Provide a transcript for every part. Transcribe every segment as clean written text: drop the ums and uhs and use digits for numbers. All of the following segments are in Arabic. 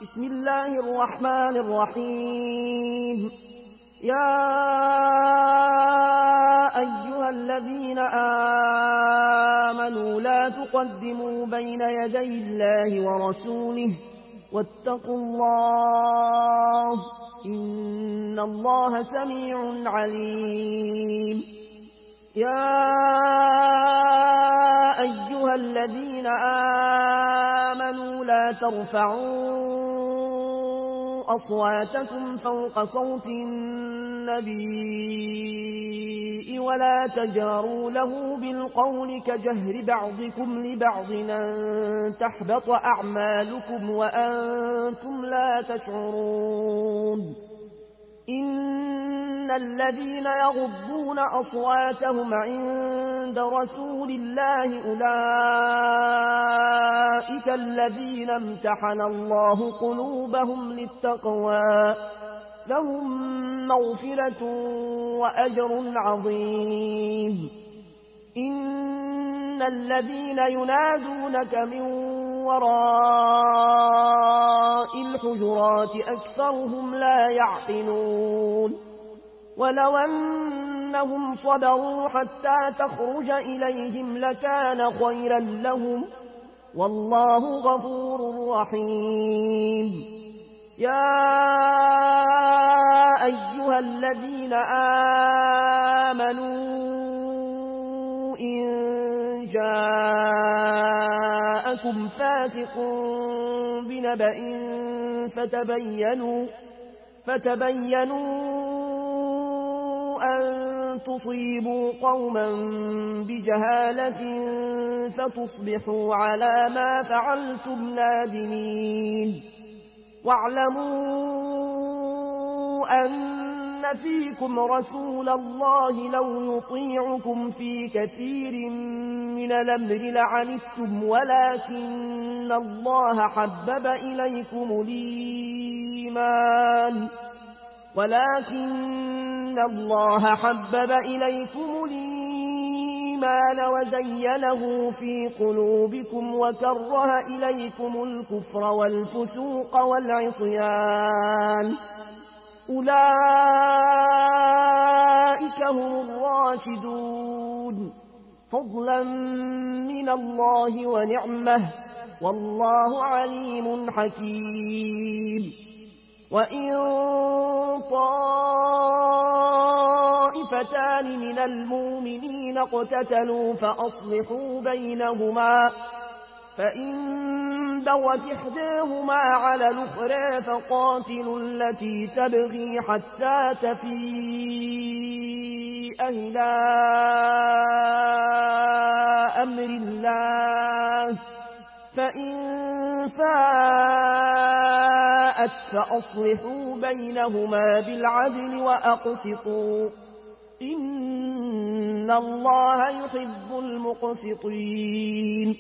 بسم الله الرحمن الرحيم. يا أيها الذين آمنوا لا تقدموا بين يدي الله ورسوله واتقوا الله إن الله سميع عليم. يا أيها الذين آمنوا لا ترفعوا أصواتكم فوق صوت النبي ولا تجهروا له بالقول كجهر بعضكم لبعض أن تحبط أعمالكم وأنتم لا تشعرون. إن الذين يغضون أصواتهم عند رسول الله أولئك الذين امتحن الله قلوبهم للتقوى لهم مغفرة وأجر عظيم. إن الذين ينادونك من وراء الحجرات أكثرهم لا يعقلون. ولو أنهم صبروا حتى تخرج إليهم لكان خيرا لهم والله غفور رحيم. يا أيها الذين آمنوا إن جاءكم فاسق بنبأ فتبينوا أن تصيبوا قوما بجهالة فتصبحوا على ما فعلتم نادمين. واعلموا أن فيكم رسول الله لو يطيعكم في كثير من الأمر لعنتم ولكن الله حبب إليكم الإيمان وزينه في قلوبكم وكره إليكم الكفر والفسوق والعصيان أولئك هم الراشدون فضلا من الله ونعمه والله عليم حكيم. وإن طائفتان من المؤمنين اقتتلوا فأصلحوا بينهما فإن بغت إحداهما على الأخرى فقاتلوا التي تبغي حتى تفيء إلى أمر الله فإن فاءت فأصلحوا بينهما بالعدل وأقسطوا إن الله يحب المقسطين.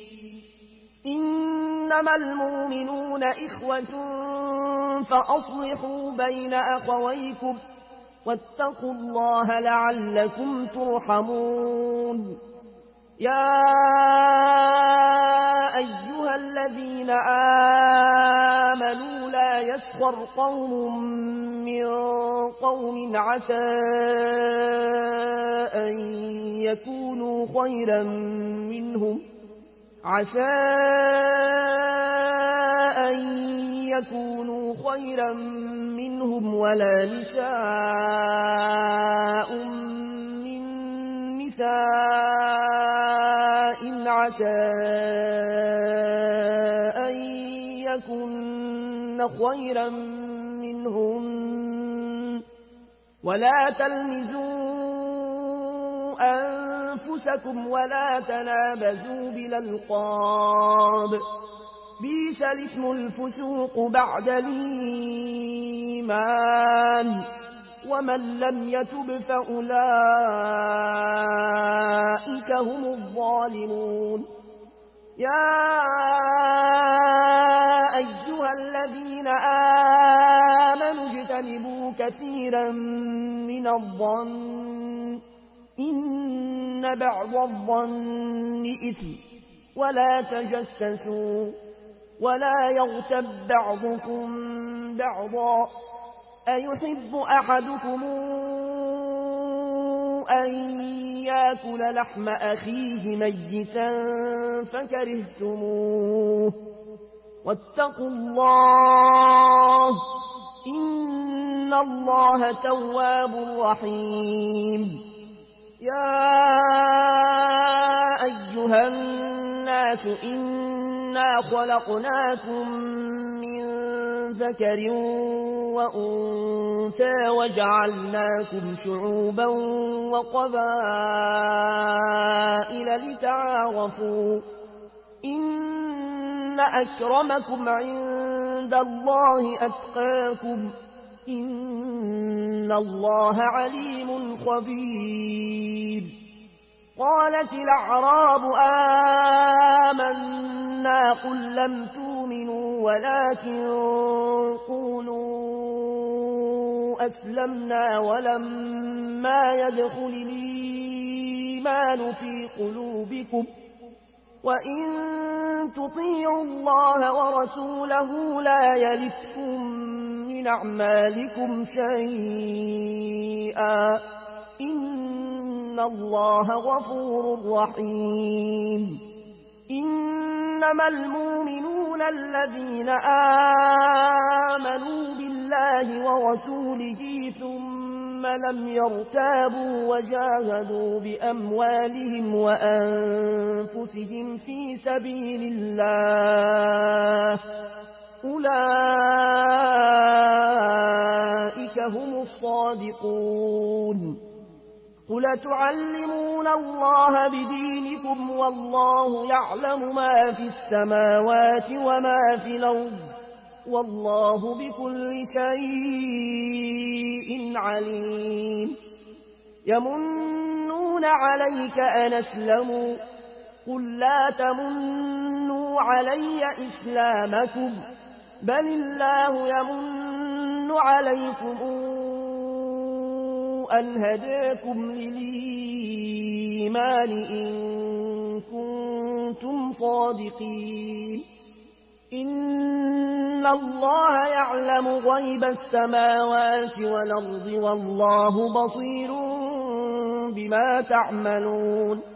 إنما المؤمنون إخوة فأصلحوا بين أخويكم واتقوا الله لعلكم ترحمون. يا أيها الذين آمنوا لا يسخر قوم من قوم عسى أن يكونوا خيرا منهم ولا نساء من نساء عسى أن يكن خيرا منهم ولا تلمزوا أنفسكم ولا تنابزوا بالألقاب بئس الاسم الفسوق بعد الإيمان ومن لم يتب فأولئك هم الظالمون. يا أيها الذين آمنوا اجتنبوا كثيرا من الظن إن بعض الظن إثم ولا تجسسوا ولا يغتب بعضكم بعضا أيحب أحدكم أن يأكل لحم أخيه ميتا فكرهتموه واتقوا الله إن الله تواب رحيم يا أيها الناس إنا خلقناكم من ذكر وأنثى وجعلناكم شعوبا وقبائل لتعارفوا إن أكرمكم عند الله أتقاكم إن الله عليم خبير قالت الأعراب آمنا قل لم تؤمنوا ولكن قولوا أسلمنا ولما يدخل الإيمان في قلوبكم وإن تطيعوا الله ورسوله لا يلتكم من أعمالكم شيئا إن الله غفور رحيم إنما المؤمنون الذين آمنوا بالله ورسوله ثم لم يرتابوا وجاهدوا بأموالهم وأنفسهم في سبيل الله أولئك هم الصادقون قل تعلمون الله بدينكم والله يعلم ما في السماوات وما في الأرض والله بكل شيء عليم يمنون عليك أن أسلموا قل لا تمنوا علي إسلامكم بل الله يمن عليكم أن هداكم للإيمان إن كنتم صادقين إن الله يعلم غيب السماوات والأرض والله بصير بما تعملون